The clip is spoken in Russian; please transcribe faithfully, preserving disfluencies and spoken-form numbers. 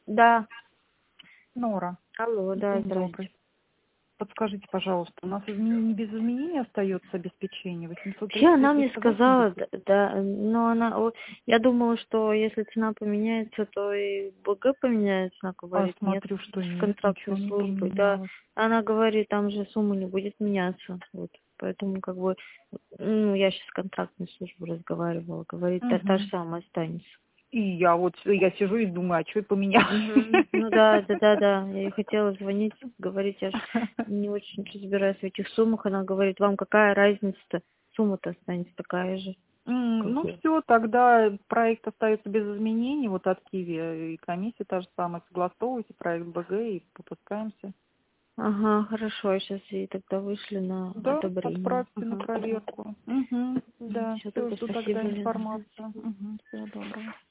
Да. Нора, Алло, да, день здрасте. добрый. Подскажите, пожалуйста, у нас изменение без изменения остается обеспечение Вообще она мне восемьсот тридцать восемь сказала, восемьдесят? д- да, но она, о, я думала, что если цена поменяется, то и БГ поменяется. Она А говорит, нет, смотрю, что с нет, ничего контрактной не службой, да. поменялось. Она говорит, там же сумма не будет меняться, вот. Поэтому как бы, ну, я сейчас с контрактной службой разговаривала, говорит, та, та же Угу. самая останется. И я вот я сижу и думаю, а что поменялось? Мгм. Ну да, да, да, да. Я ей хотела звонить, говорить, я ж не очень разбираюсь в этих суммах. Она говорит, вам какая разница-то? Сумма-то останется такая же. М, Как Ну бы. все, тогда проект остается без изменений, вот от Киви, и комиссия та же самая, согласовывайте проект БГ и выпускаемся. Ага, хорошо, я сейчас ей тогда вышлю на Да, одобрение. отправьте на Ага. проверку. Угу, да, Все, все, тогда жду спасибо, тогда Лена. информацию. Угу, всего доброго.